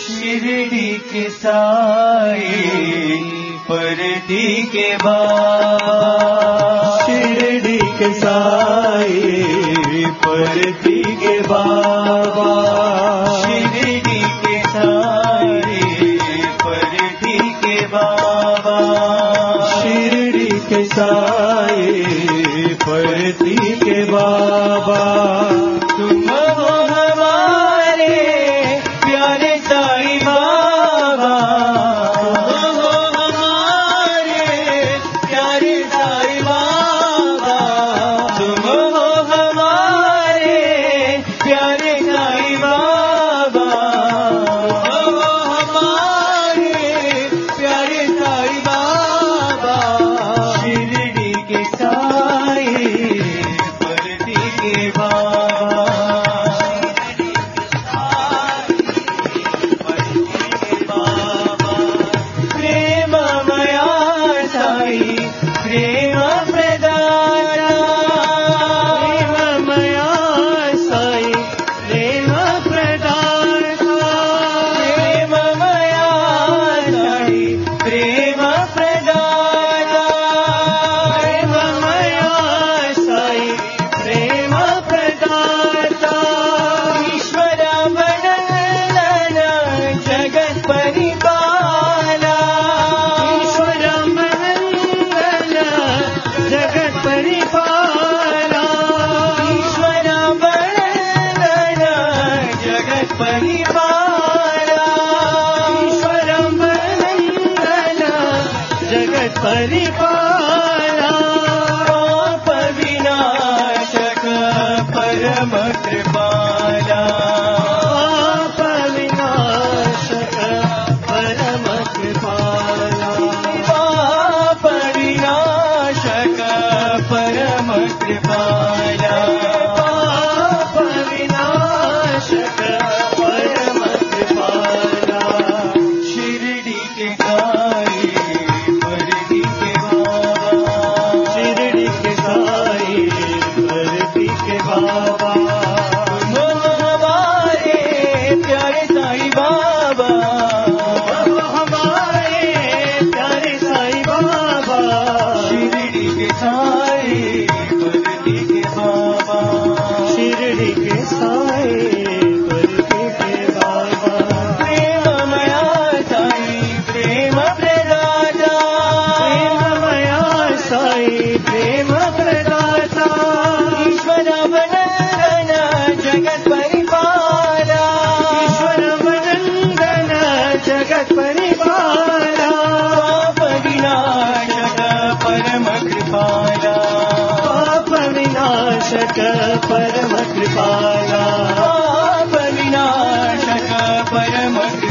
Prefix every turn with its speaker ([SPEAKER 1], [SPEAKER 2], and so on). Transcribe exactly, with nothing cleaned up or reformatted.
[SPEAKER 1] शिरडी के साए परती के बाबा,
[SPEAKER 2] शिरडी के साए परती के बाबा,
[SPEAKER 1] शिरडी के साए परती के बाबा,
[SPEAKER 2] शिरडी के साए परती के बाबा।
[SPEAKER 1] तुम हो हमारे प्यारे साईं बाबा, तुम हो हमारे प्यारे साईं बाबा, तुम हो हमारे प्यारे साईं बाबा, तुम हो हमारे प्यारे साईं बाबा। शिरडी के साए परती के बाबा, प्रेममया साई प्रेम प्रदाता,
[SPEAKER 2] प्रेममया साई प्रेम प्रदाता,
[SPEAKER 1] प्रेममया साई प्रेम प्रदाता,
[SPEAKER 2] प्रेममया साई प्रेम प्रदाता।
[SPEAKER 1] ईश्वर वंदन जगत परिपाला,
[SPEAKER 2] ईश्वर वंदन जगत परिपाला,
[SPEAKER 1] ईश्वर वंदन जगत परिपाला,
[SPEAKER 2] ईश्वर वंदन जगत परिपाला।
[SPEAKER 1] पाप विनाशक परम कृपाला,
[SPEAKER 2] पाप विनाशक परम कृपाला,
[SPEAKER 1] पाप विनाशक परम कृपाला,
[SPEAKER 2] पाप विनाशक परम कृपाला।
[SPEAKER 1] शिरडी के साए परती के बाबा,
[SPEAKER 2] शिरडी के साए परती के बाबा,
[SPEAKER 1] तुम हमारे प्यारे साईं बाबा,
[SPEAKER 2] हमारे प्यारे साईं बाबा।
[SPEAKER 1] शिरडी के साए परती के बाबा,
[SPEAKER 2] शिरडी के साए परती के बाबा,
[SPEAKER 1] प्रेममया साई प्रेम प्रदाता,
[SPEAKER 2] प्रेममया साई प्रेम प्रदाता,
[SPEAKER 1] ईश्वर वंदन जगत परिपाला,
[SPEAKER 2] ईश्वर वंदन जगत परिपाला,
[SPEAKER 1] पाप विनाशक परम कृपाला,
[SPEAKER 2] पाप विनाशक परम कृपाला,
[SPEAKER 1] पाप विनाशक परम